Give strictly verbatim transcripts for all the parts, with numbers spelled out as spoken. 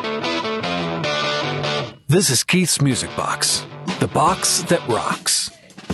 This is Keith's Music Box, the box that rocks.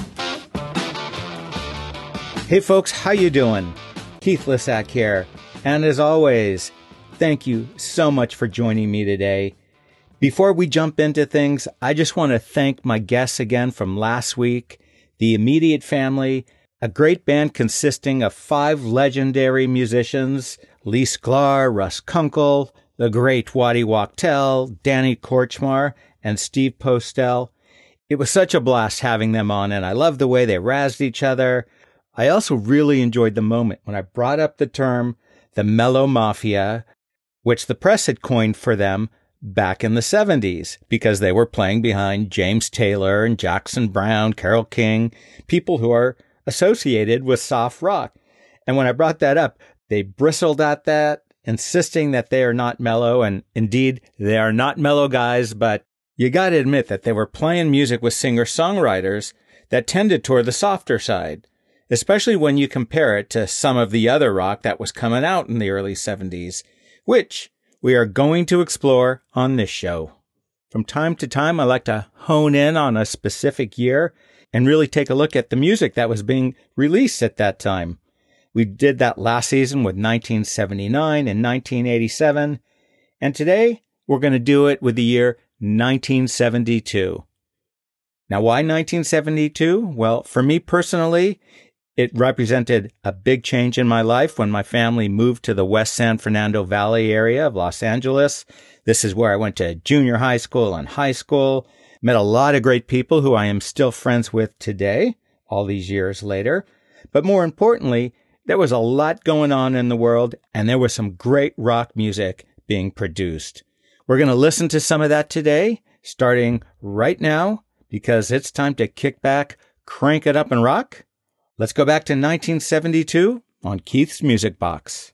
Hey folks, how you doing? Keith Lissack here. And as always, thank you so much for joining me today. Before we jump into things, I just want to thank my guests again from last week, the Immediate Family, a great band consisting of five legendary musicians, Lee Sklar, Russ Kunkel, the great Waddy Wachtel, Danny Korchmar, and Steve Postel. It was such a blast having them on, and I love the way they razzed each other. I also really enjoyed the moment when I brought up the term the Mellow Mafia, which the press had coined for them back in the seventies, because they were playing behind James Taylor and Jackson Browne, Carole King, people who are associated with soft rock. And when I brought that up, they bristled at that, insisting that they are not mellow, and indeed, they are not mellow guys, but you gotta admit that they were playing music with singer-songwriters that tended toward the softer side, especially when you compare it to some of the other rock that was coming out in the early seventies, which we are going to explore on this show. From time to time, I like to hone in on a specific year and really take a look at the music that was being released at that time. We did that last season with nineteen seventy-nine and nineteen eighty-seven, and today we're going to do it with the year nineteen seventy-two. Now, why nineteen seventy-two? Well, for me personally, it represented a big change in my life when my family moved to the West San Fernando Valley area of Los Angeles. This is where I went to junior high school and high school, met a lot of great people who I am still friends with today, all these years later. But more importantly, there was a lot going on in the world, and there was some great rock music being produced. We're going to listen to some of that today, starting right now, because it's time to kick back, crank it up, and rock. Let's go back to nineteen seventy-two on Keith's Music Box.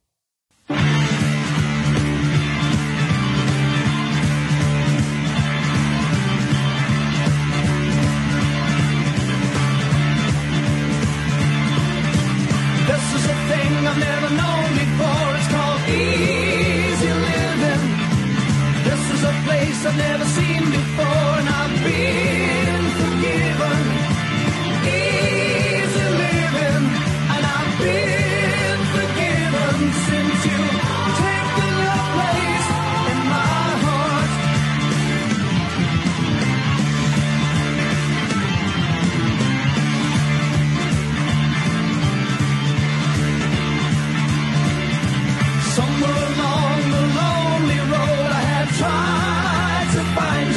I've never known before. It's called easy living. This is a place I've never seen before, and I've been forgiven. Easy living, and I've been forgiven since you've taken your place in my heart. Somewhere along the lonely road I have tried to find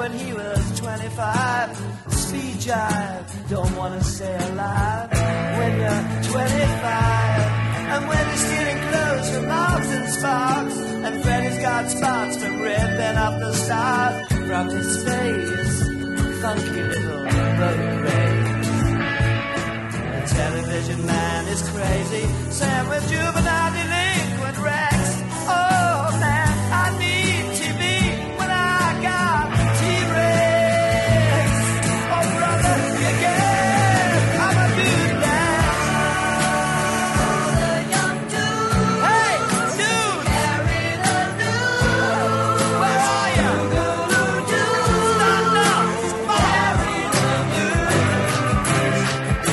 when he was twenty-five. Speed jive, don't wanna stay alive when you're twenty-five. And when he's stealing clothes from Marks and Sparks, and Freddy's got spots from ripping up the stars from his face, funky little road race. The television man is crazy, Sam with juvenile delinquent Rex. Oh man, I need T V when I got T-Rex. Oh brother, again, I'm a dude now. The young dude, hey dude, carry the dude. Where are you? Stand up, carry the dude.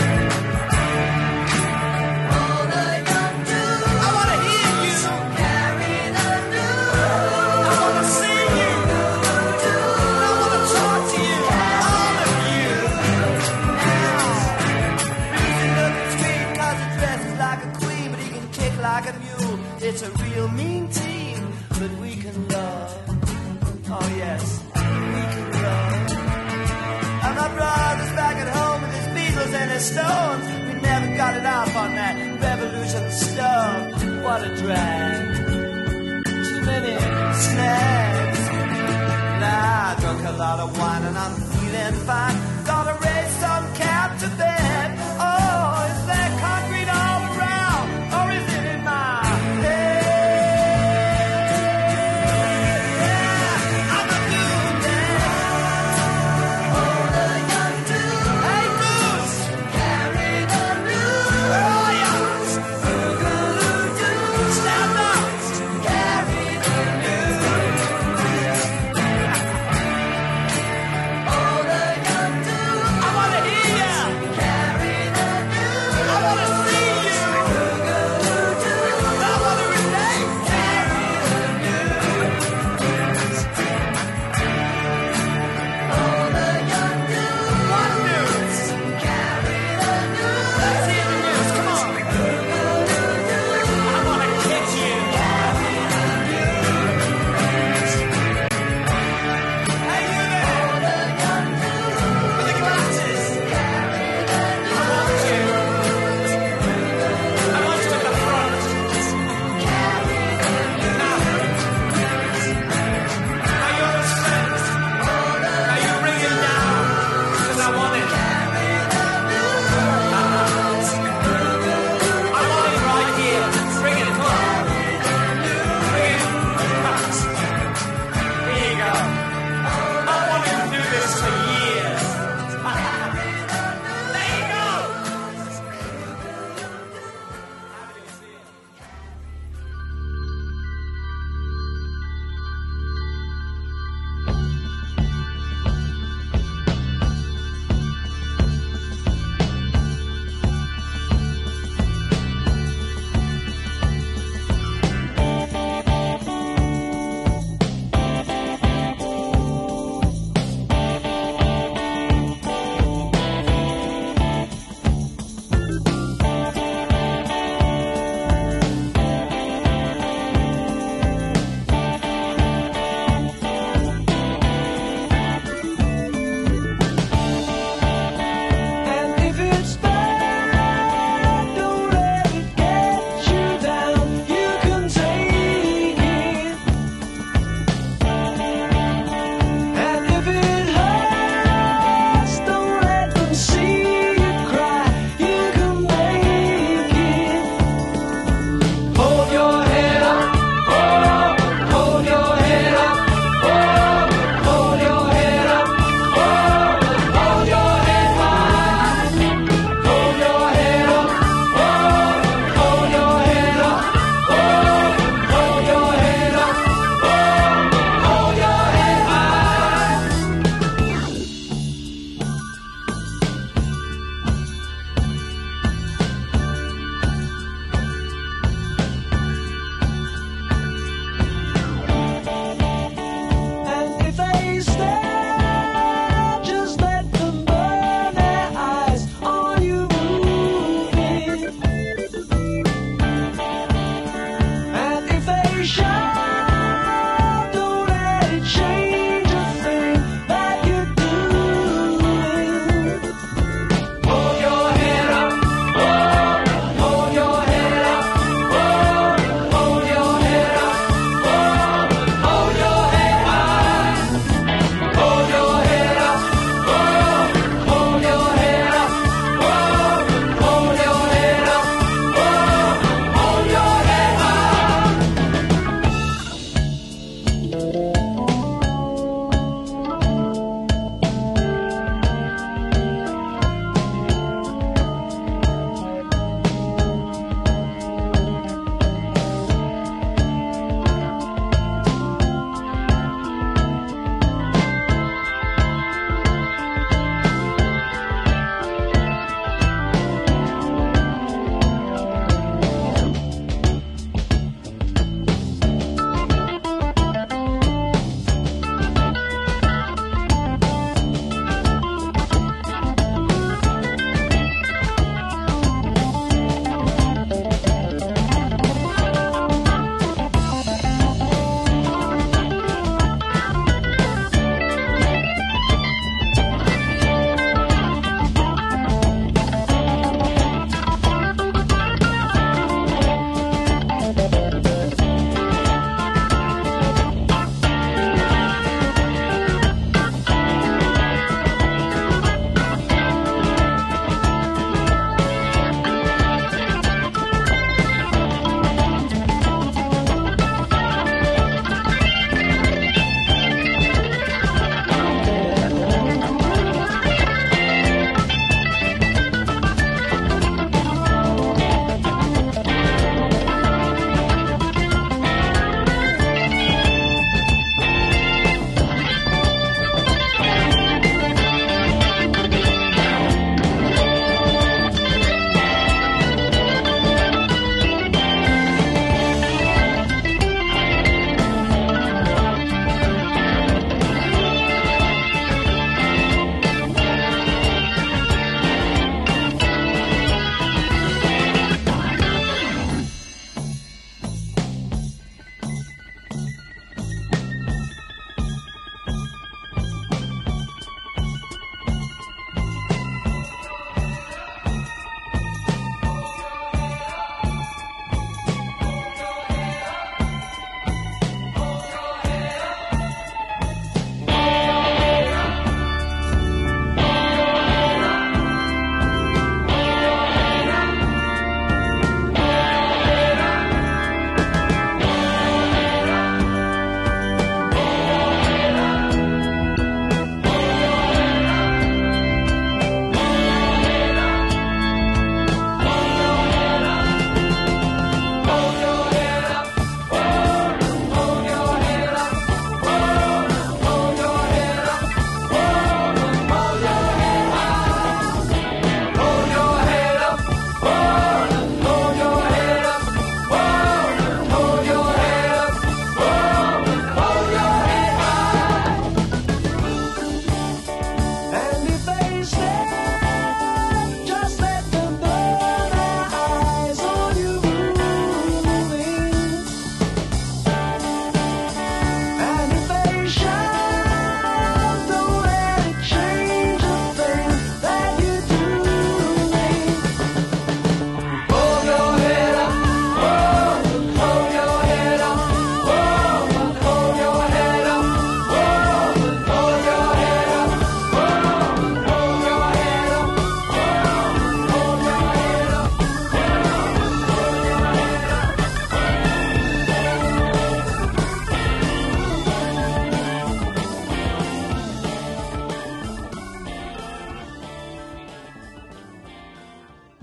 Oh the young dude, I wanna hear you. Carry the dude. I wanna see you. I wanna talk to you, all of you. Now, Lucy looking sweet 'cause he dresses like a queen, but he can kick like a mule. It's a real mean team, but we can love. Oh yes, we can love. And my brother's back at home with his Beatles and his Stones. We never got it off on that revolution stuff. What a drag. Too many snags. Nah, I drunk a lot of wine and I'm feeling fine. Gotta raise some cap to bed. Oh, is there concrete all around? Or is it in my head? Yeah, I'm a dude now. Oh, the young dude. Hey, Bruce. Carry the news. Where are you? Boogaloo-doo. Stand up. Carry the news. Oh, the young dude.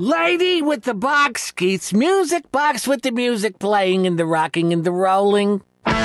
Lady with the box, Keith's music box with the music playing and the rocking and the rolling.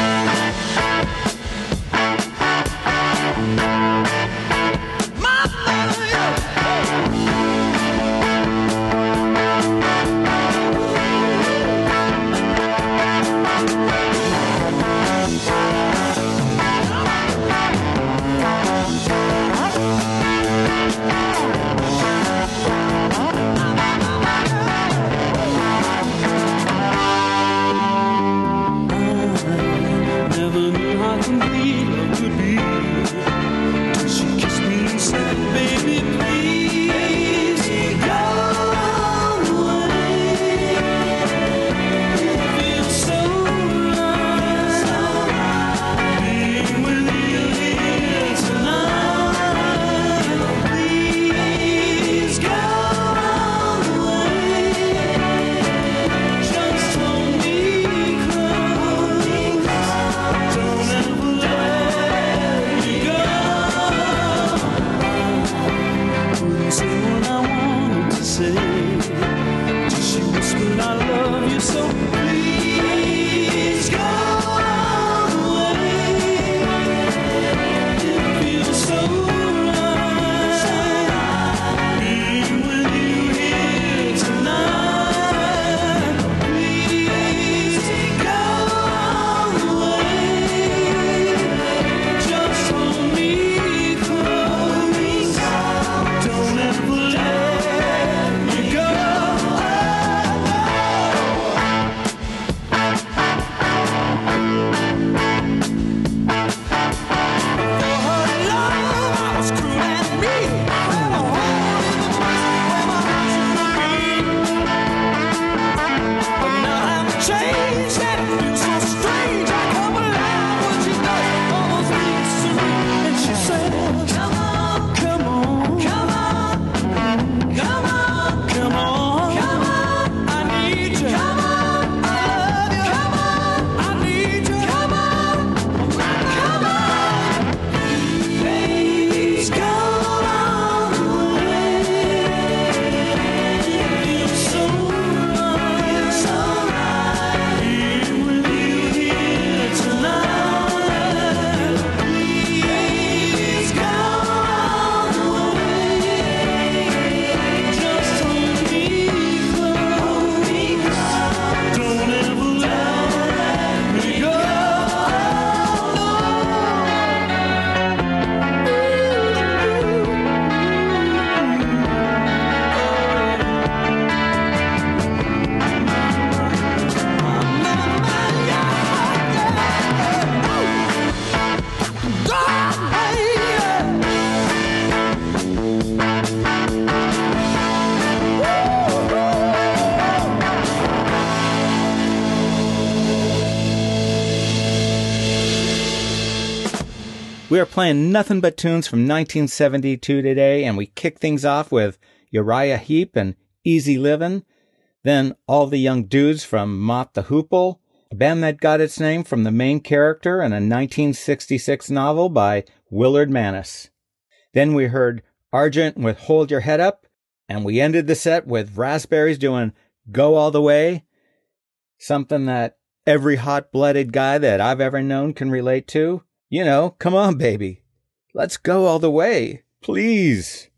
We are playing nothing but tunes from nineteen seventy-two today, and we kick things off with Uriah Heep and Easy Livin', then All the Young Dudes from Mott the Hoople, a band that got its name from the main character in a nineteen sixty-six novel by Willard Manus. Then we heard Argent with Hold Your Head Up, and we ended the set with Raspberries doing Go All the Way, something that every hot-blooded guy that I've ever known can relate to. You know, come on, baby. Let's go all the way, please.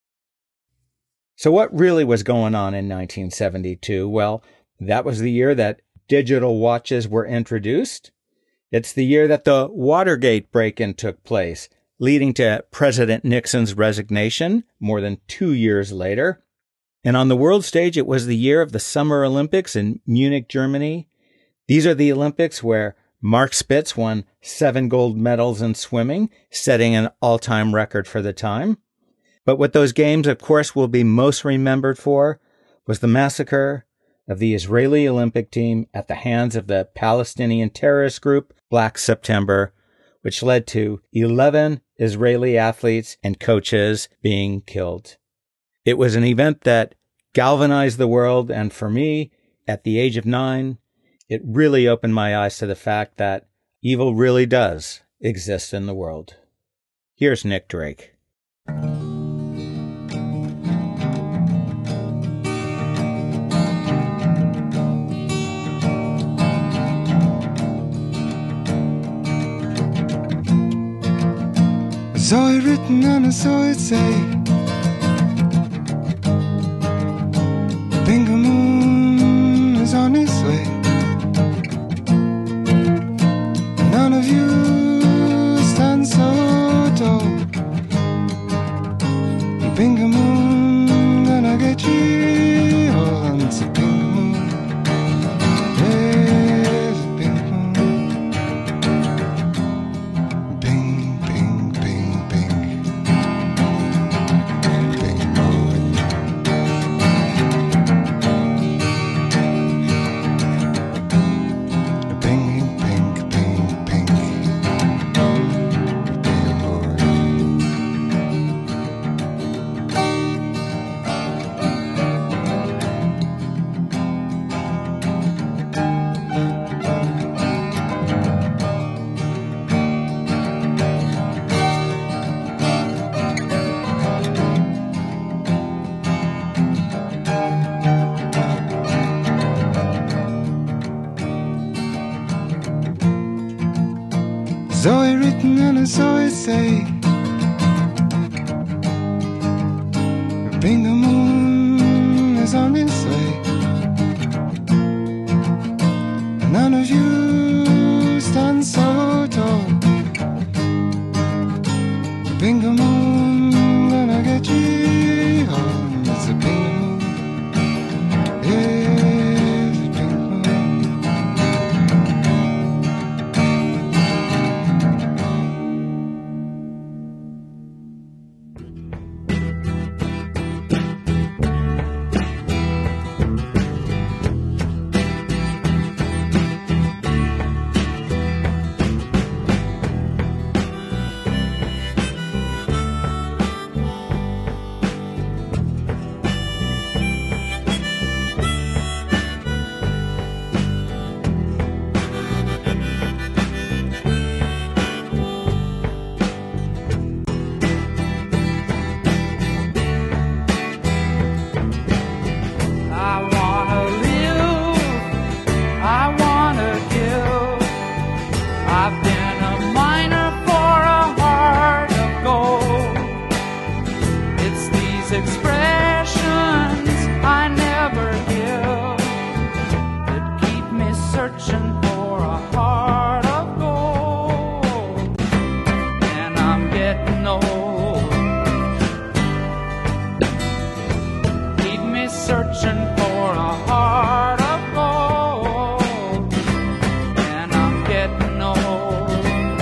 So what really was going on in nineteen seventy-two? Well, that was the year that digital watches were introduced. It's the year that the Watergate break-in took place, leading to President Nixon's resignation more than two years later. And on the world stage, it was the year of the Summer Olympics in Munich, Germany. These are the Olympics where Mark Spitz won seven gold medals in swimming, setting an all-time record for the time. But what those games, of course, will be most remembered for was the massacre of the Israeli Olympic team at the hands of the Palestinian terrorist group Black September, which led to eleven Israeli athletes and coaches being killed. It was an event that galvanized the world, and for me, at the age of nine, it really opened my eyes to the fact that evil really does exist in the world. Here's Nick Drake. saw it written and I saw it say, Bingo Moon is on its way. None of you stand so tall. Bingo Moon, gonna get you all on the Bingo Moon. Yes, Bingo Moon. Bing, bing, bing, bing. Bing Moon. Bing, bing, bing, bing. Bing Moon. Saw it written and I saw it say, Bingo Moon is on its way. None of you stand so tall. Bingo Moon, gonna get you home. It's a Bingo Moon. Yes, Bingo Moon. I wanna live, I wanna give. I've been a miner for a heart of gold. It's these expressions I never give that keep me searching for a heart of gold. And I'm getting old. Keep me searching for a heart of gold, and I'm getting old.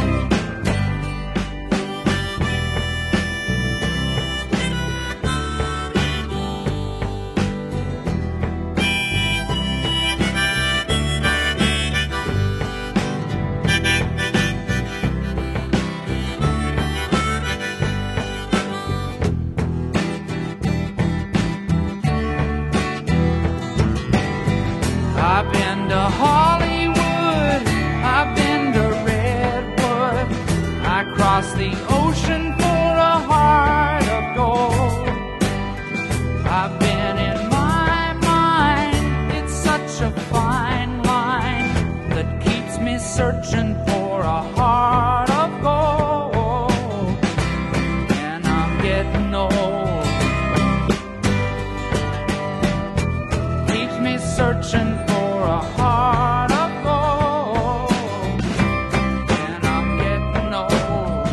I've been to Hollywood, I've been to Redwood, I crossed the ocean for a heart of gold. I've been in my mind, it's such a fine line that keeps me searching for a heart of gold. And I'm getting old. Keeps me searching for a heart of gold, and I'm getting old.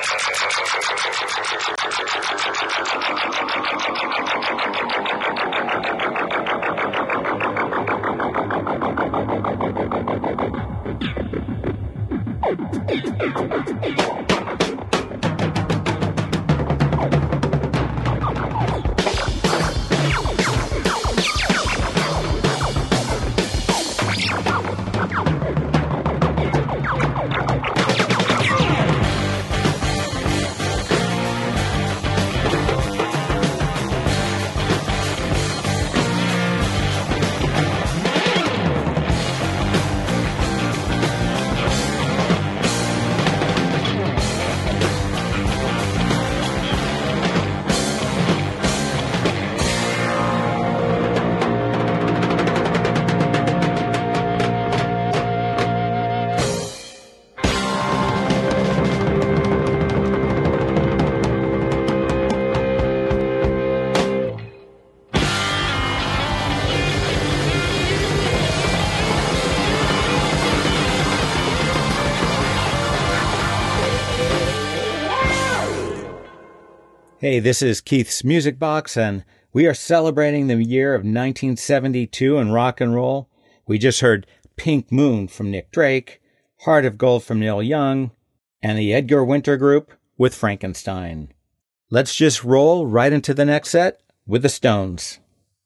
Hey, this is Keith's Music Box, and we are celebrating the year of nineteen seventy-two in rock and roll. We just heard Pink Moon from Nick Drake, Heart of Gold from Neil Young, and the Edgar Winter Group with Frankenstein. Let's just roll right into the next set with the Stones.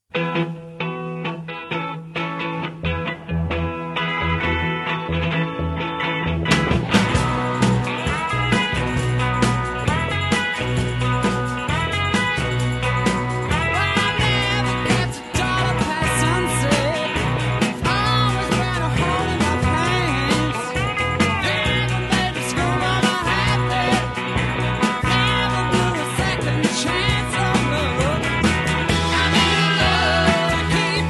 Chance of love. I need love to keep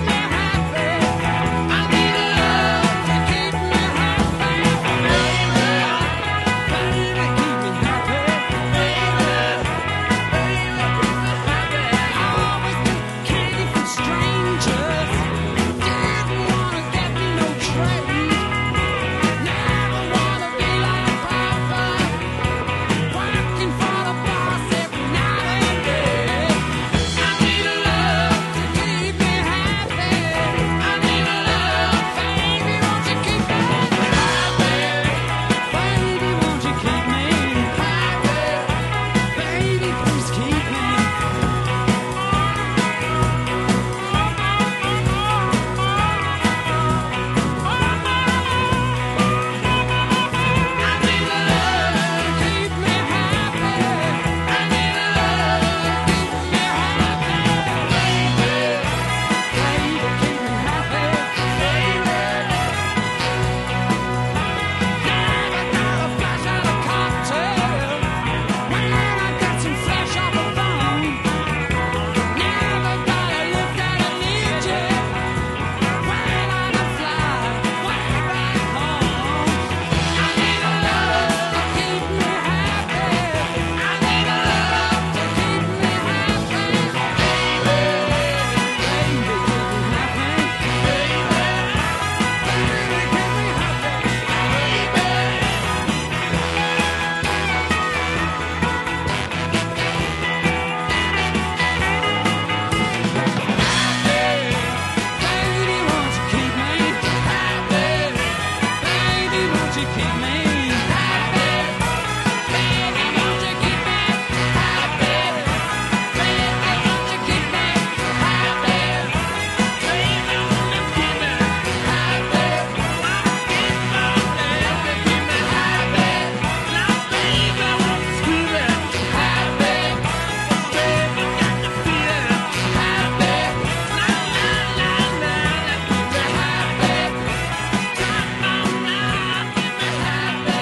happy.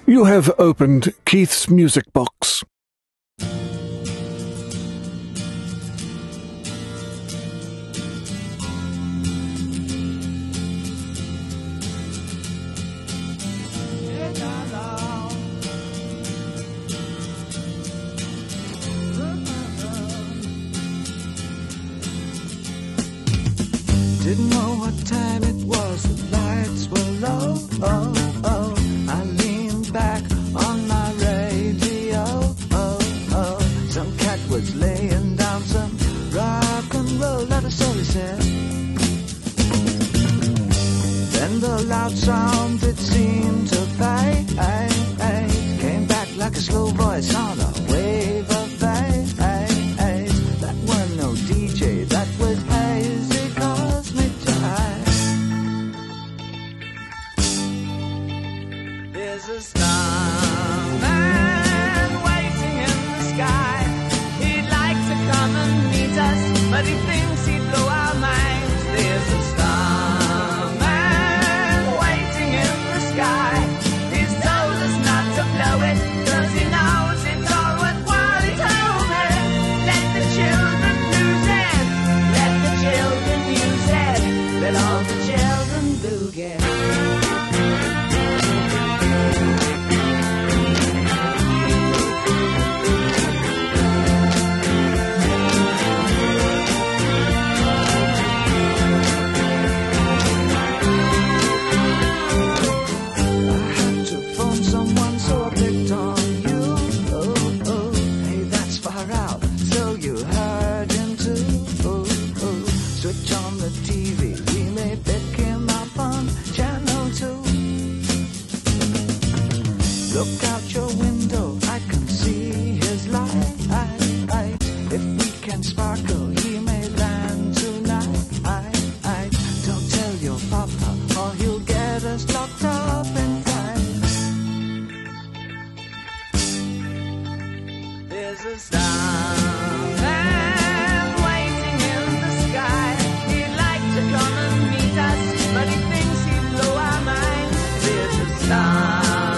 You have opened Keith's Music Box. Didn't know what time it was, the lights were low. Oh, oh. I leaned back on my radio. Oh, oh. Some cat was laying down some rock and roll, that is all he said. Then the loud sound, it seemed to fade. Came back like a slow voice on a wave of bass. That wasn't no D J, that was hazy cosmic jive. There's a starman waiting in the sky. He'd like to come and meet us, but he thinks he'd blow our minds. There's a starman waiting in the sky. He's told us not to blow it, 'cause he knows it's all worthwhile. He told me, let the children lose it, let the children use it, let all the children boogie. Look out your window, I can see his light. If we can sparkle, he may land tonight. Don't tell your papa, or he'll get us locked up inside. There's a starman waiting in the sky. He'd like to come and meet us, but he thinks he'd blow our minds. There's a starman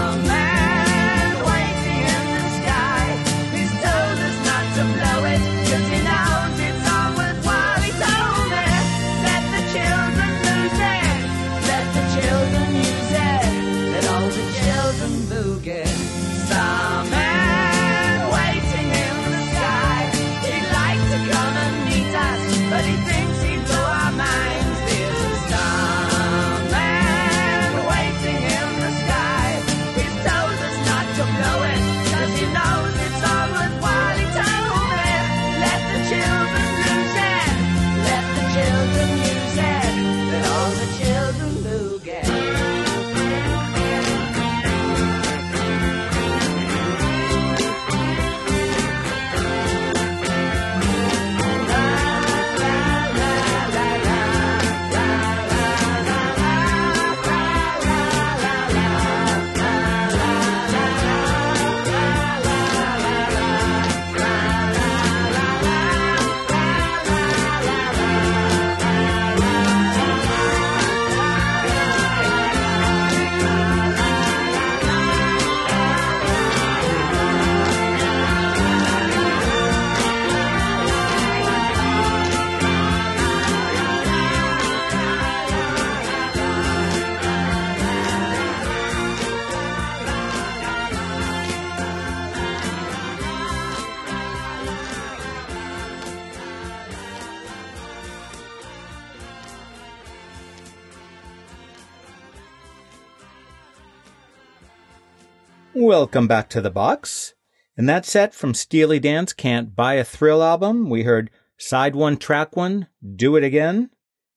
Welcome back to the box. In that set from Steely Dan's Can't Buy a Thrill album, we heard Side One, Track One, Do It Again.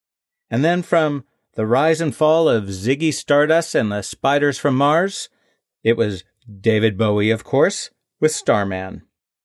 And then from The Rise and Fall of Ziggy Stardust and the Spiders from Mars, it was David Bowie, of course, with Starman.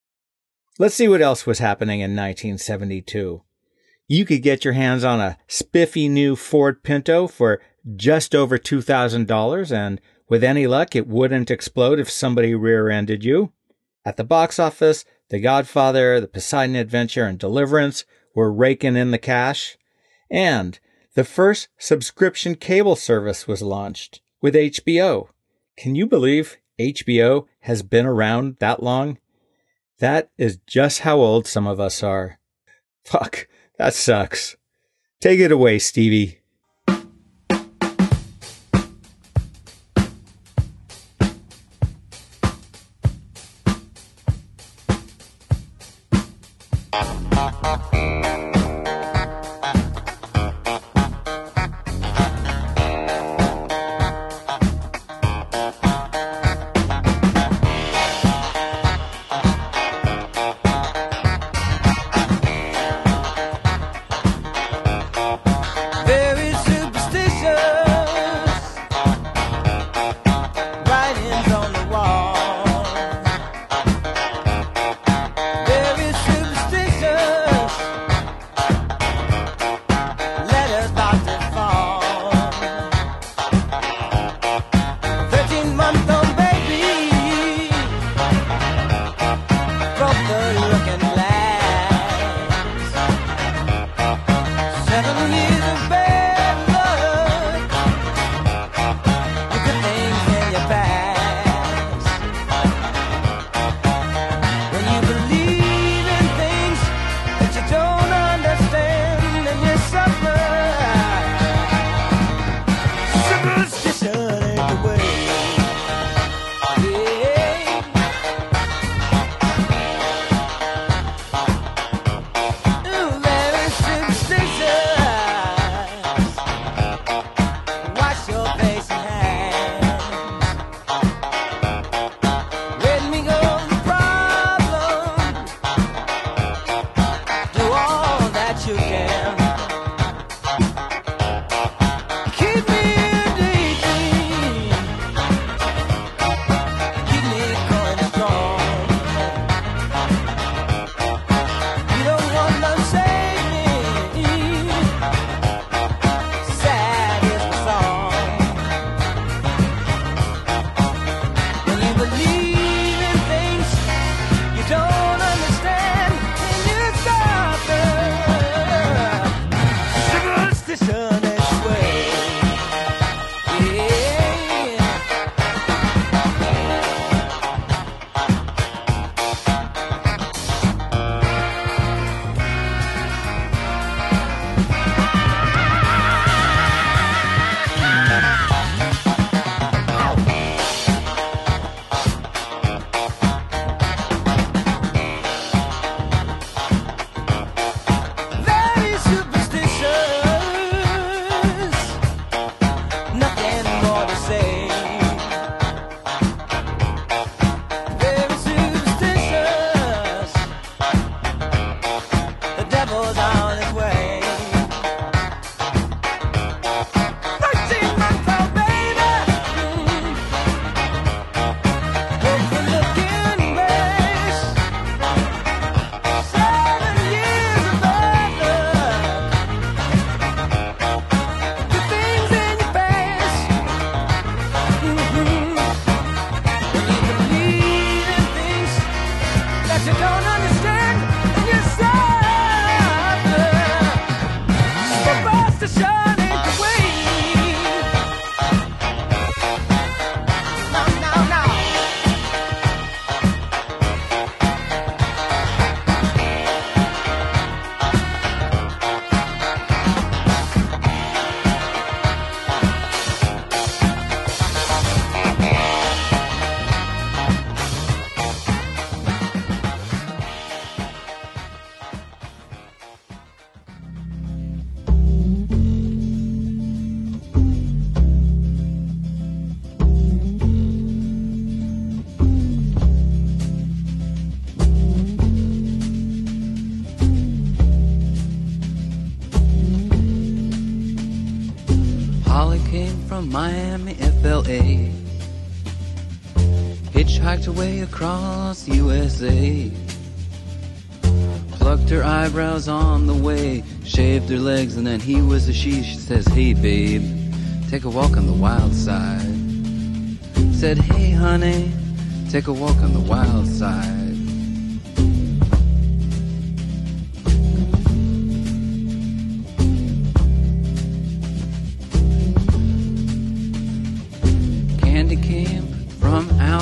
Let's see what else was happening in nineteen seventy-two. You could get your hands on a spiffy new Ford Pinto for just over two thousand dollars, and with any luck, it wouldn't explode if somebody rear-ended you. At the box office, The Godfather, The Poseidon Adventure, and Deliverance were raking in the cash. And the first subscription cable service was launched with H B O. Can you believe H B O has been around that long? That is just how old some of us are. Fuck, that sucks. Take it away, Stevie. Very superstitious writings on the wall. Very superstitious letters about to fall. Thirteen month old baby broke the looking glass. Seven years of bad luck, the good things in your past. When you believe in things that you don't understand, and you suffer. Superstition ain't the way. Yeah. Ooh, very superstitious. Wash your face and hands. Let me go the problem. Do all that you can. Keep me daydream. Keep me going strong. You don't want to save me. Sad is the song. When you believe in things you don't understand, and you suffer. Superstition is the way. Yeah. Very superstitious, nothing more to say. Very superstitious, the devil's on his way. Thirteen month old baby, broke the looking glass. Seven years of bad luck, the things in your past. Mhm. When you believe in things that you don't understand, and you suffer. Superstition ain't the way. No, no, no. Holly came from Miami, F L A. Hitchhiked away across U S A. Plucked her eyebrows on the way, shaved her legs, and then he was a she. She says, hey babe, take a walk on the wild side. Said, hey honey, take a walk on the wild side. Candy came from out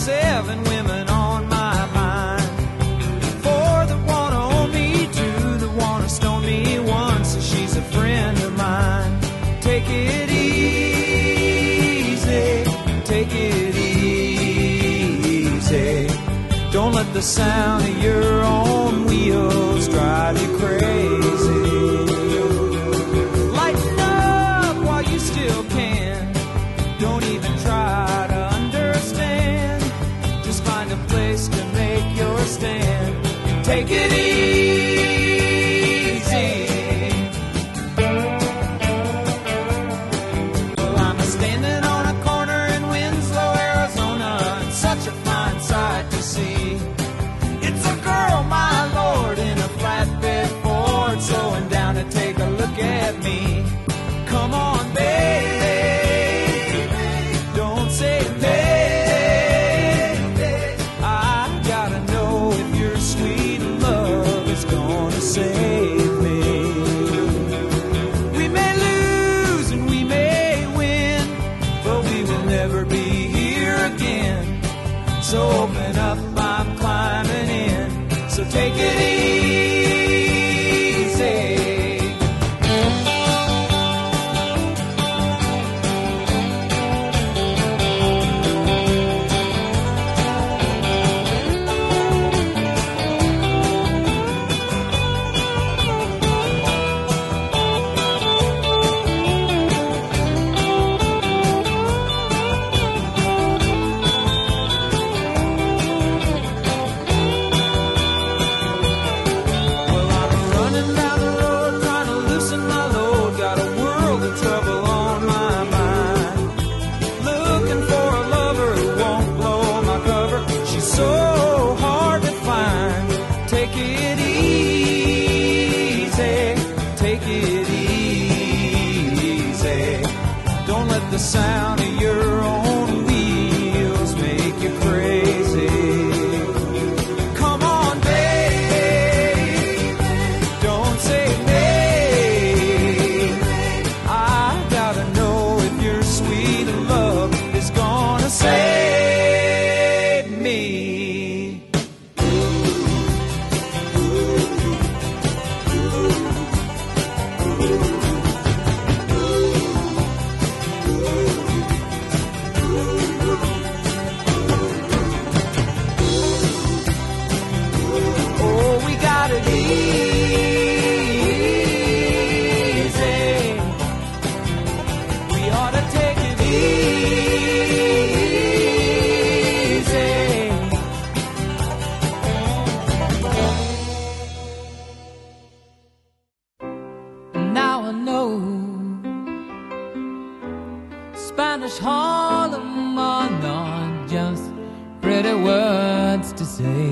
seven women on my mind. Four that wanna own me, two that wanna stone me, one so she's a friend of mine. Take it easy, take it easy. Don't let the sound of your own wheels drive you crazy. Lighten up while you still can. Don't even try to understand. Just find a place to make your stand. Take it easy. Well, I'm standing on a corner in Winslow, Arizona, and such a fine sight to see. It's a girl, my lord, in a flatbed Ford, slowing down to take a look at me. Come on, baby, don't say baby. I gotta know if your sweet love is gonna save me. We may lose and we may win, but we will never be here again. So open up, I'm climbing in. So take it easy. Well, I'm running down the road trying to loosen my load. Got a world of trouble on my mind. Looking for a lover who won't blow my cover. She's so hard to find. Take it easy, take it easy. Don't let the sound of your own wheels make you crazy. Come on, baby, don't say maybe. I gotta know if your sweet love is gonna save me. Oh, we got it easy. We ought to take it easy. Now I know Spanish Harlem are not just pretty words to say.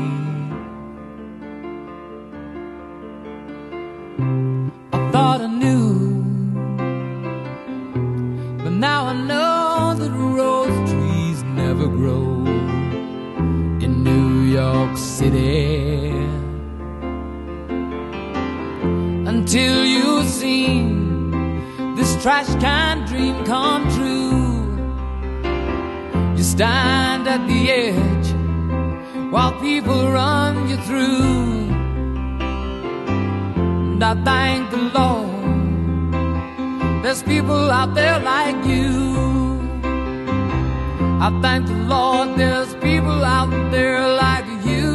I thought I knew, but now I know that rose trees never grow in New York City until you've seen this trash can dream come true. You stand at the edge while people run you through. And I thank the Lord there's people out there like you. I thank the Lord there's people out there like you.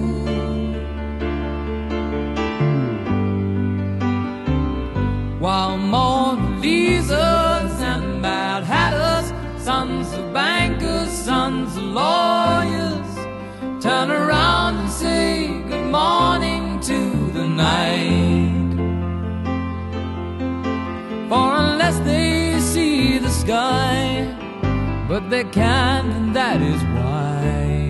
While Mona Lisas and Mad Hatters, sons of bankers, sons of lawyers, turn around and say good morning to the night. For unless they see the sky, but they can, and that is why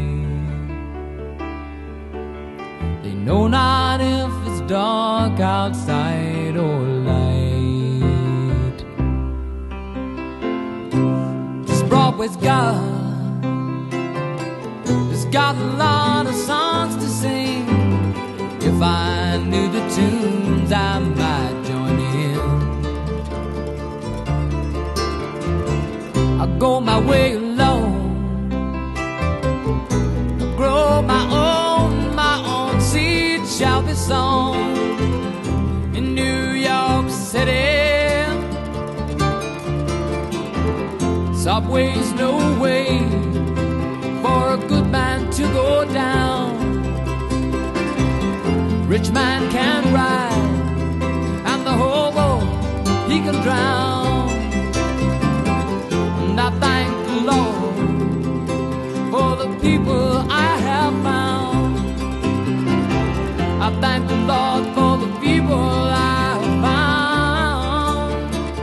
they know not if it's dark outside or light. This Broadway's got, it's got a lot of songs to sing. If I knew the tunes, I might join in. I go my way alone, song in New York City. Subway's no way for a good man to go down. Rich man can ride, and the hobo, he can drown. And I thank the Lord for the people I have found. I thank the Lord for the people I have found.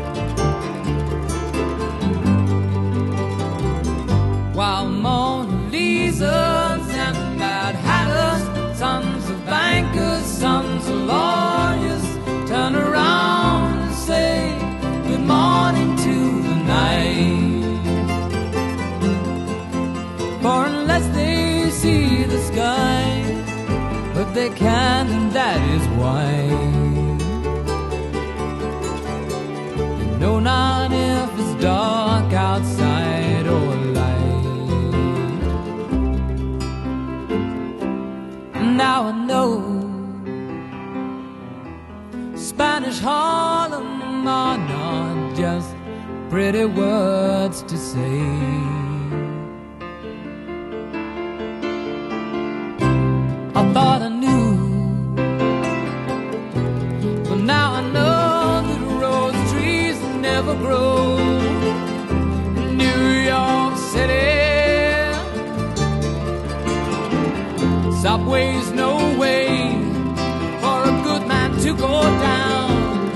While Mona Lisas and Mad Hatters, sons of bankers, sons of lawyers, turn around and say good morning to the night. For unless they see the sky, but they can, and that is why. They know not if it's dark outside or light. Now I know Spanish Harlem are not just pretty words to say. I thought I knew, but now I know that rose trees never grow in New York City. Subway's no way for a good man to go down.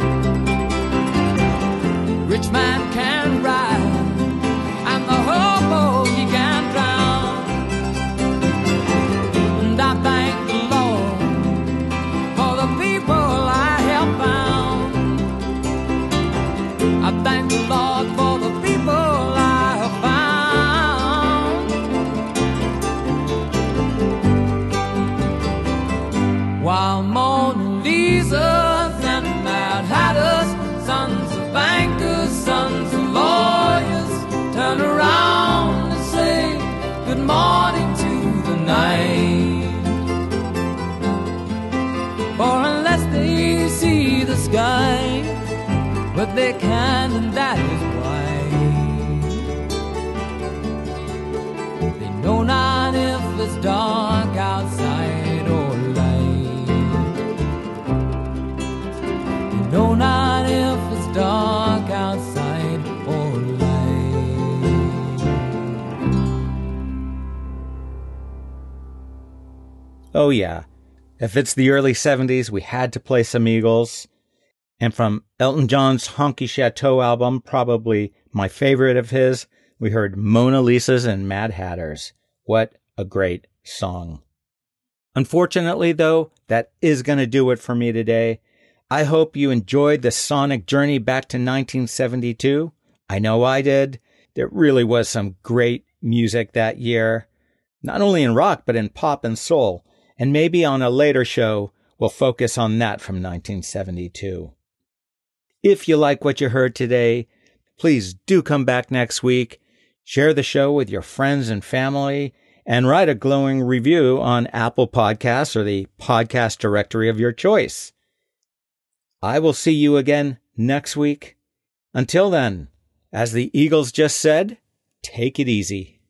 Rich man can ride, and the hobo, he can drown. And I thank the Lord for the people I have found. I thank the Lord for the people I have found. While Mona Lisas and Mad Hatters, sons of bankers, sons of lawyers, turn around and say good morning to the night. For unless they see the sky, but they can, and that is why. They know not if it's dark outside or light. They know not if it's dark outside or light. Oh yeah, if it's the early seventies, we had to play some Eagles. And from Elton John's Honky Chateau album, probably my favorite of his, we heard Mona Lisas and Mad Hatters. What a great song. Unfortunately, though, that is going to do it for me today. I hope you enjoyed the sonic journey back to nineteen seventy-two. I know I did. There really was some great music that year, not only in rock, but in pop and soul. And maybe on a later show, we'll focus on that from nineteen seventy-two. If you like what you heard today, please do come back next week, share the show with your friends and family, and write a glowing review on Apple Podcasts or the podcast directory of your choice. I will see you again next week. Until then, as the Eagles just said, take it easy.